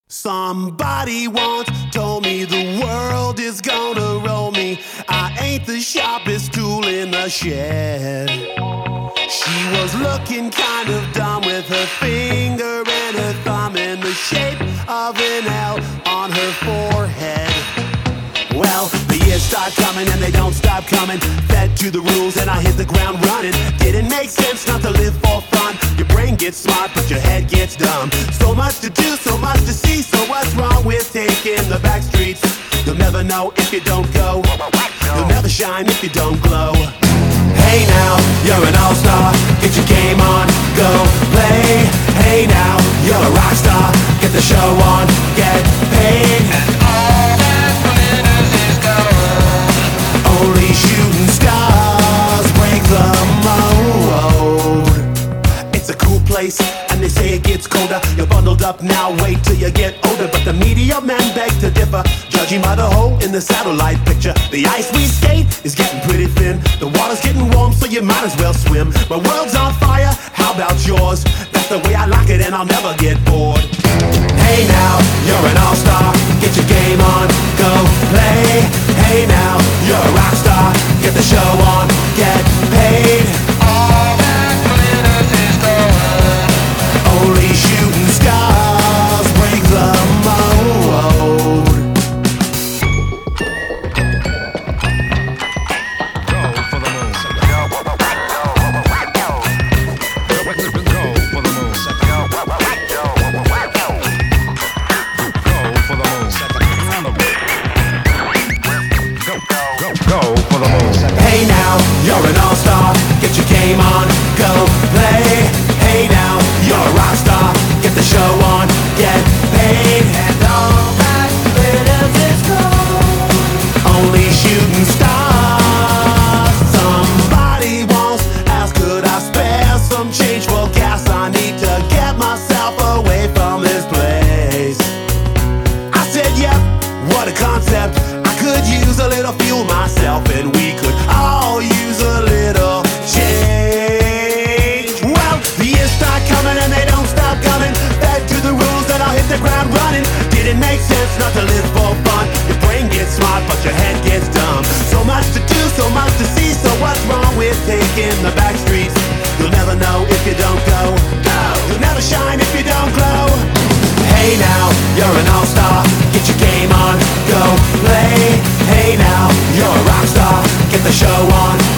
Somebody once told me the world is gonna roll me. I ain't the sharpest tool in the shed. She was looking kind of dumb with her finger and her thumb in the shape of an L on her forehead. Well, the years start coming and they don't stop coming. Fed to the rules and I hit the ground running. Didn't make sense not to live for fun. Your brain gets smart but your head gets dumb. So much to do, so much to see. So what's wrong with taking the back streets? You'll never know if you don't go. You'll never shine if you don't glow. Hey now, you're an all-star. Get your game on, go play. Hey now, you're a rock star. Get the show on, get paid. And all that glitters is gold. Only shooting stars break the mold. It's a cool place, and they say it gets colder. You're bundled up now, wait till you get older. But the media men beg to differ, judging by the hole in the satellite picture. The ice we skate is getting pretty thin. The water's getting warm, so you might as well swim. My world's on fire, how about yours? That's the way I like it, and I'll never get bored. Hey now, you're an all-star. Get your game on, go play. Hey now, you're a rock star. Get the show on, get paid. All that glitters is gold. Only shooting stars break the mold. Go for the moon. Go for the moon. Go for the moon. Hey now, you're an all-star. Get your game on, go play. Hey now, you're a rock star. Get the show on, get paid. And all that glitters is gold. Only shooting stars. Somebody once asked, could I spare some change for gas? I need to get myself away from this place. I said, yep, what a concept. I could use a little fuel myself, and we could all use a little change. Well, the years start coming and they don't stop coming. Back to the rules and I'll hit the ground running. Didn't make sense not to live for fun. Your brain gets smart but your head gets dumb. So much to do, so much to see. So what's wrong with taking the back streets? You'll never know if you don't go. You'll never shine if you don't glow. Hey now, you're an all-star. Get your game on, go play. Hey now, you're a rock star. Get the show on,